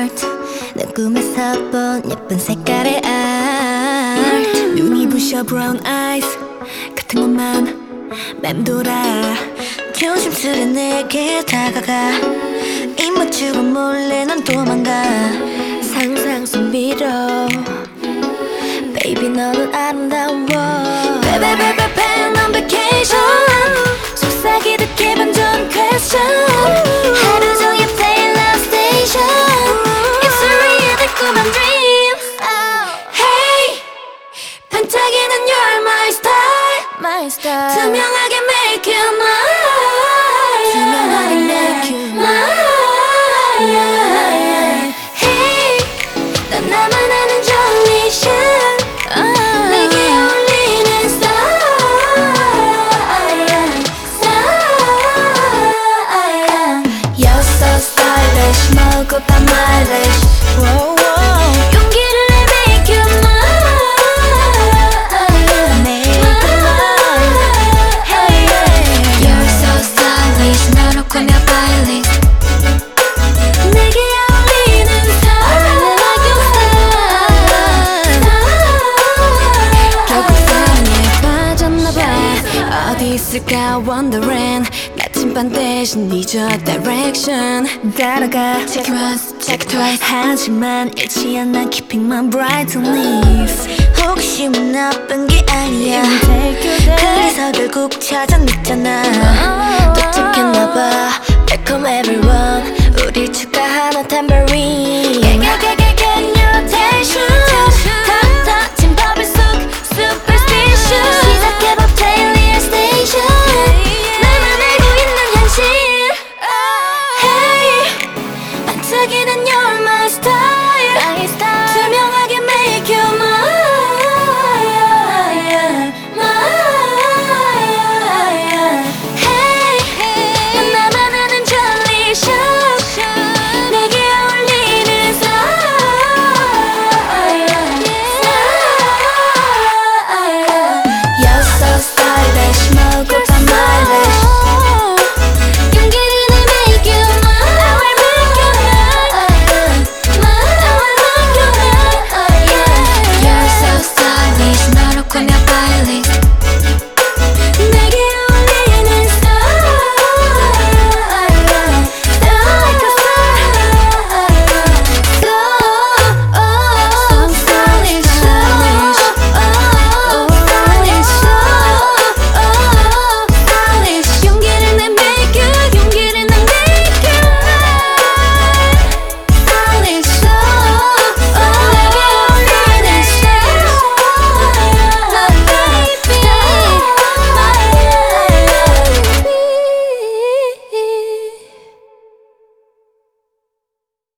art 내 꿈에서 본 예쁜 색깔의 art 눈이 부셔 brown eyes 같은 것만 맴돌아 조심스레 내게 다가가 입 맞추고 몰래 넌 도망가 상상 속 미러 Baby 너는 아름다워 Baby on vacation 속삭이듯 기분 좋은 question 하루 종일 play love station It's a real 달콤한 dream Hey 반짝이는 you're my style My style 투명하게 make you mine 투명하게 make you mine Hey 난 나만 아는 절리션 내게 어울리는 style You're so stylish 먹고 밥 mileage Whoa, whoa. 용기를 내 make you mine Make you mine Hey You're so stylish 너로 꾸며 playlist 내게 어울리는 I really like your style 결국 사랑에 빠졌나봐 어디 있을까 wondering 나침반 대신 잊어 direction 따라가 Check once, check twice 하지만 잃지 않아 keeping my bright on leaves 호기심은 나쁜 게 아니야 그래서 결국 찾아냈잖아 도착했나봐 Welcome everyone 우릴 축하하는 tambourine Get your attention 다 터진 버블 속 superstition 시작해봐 playlist station 나만 알고 있는 현실 Hey 반짝이는 you're my style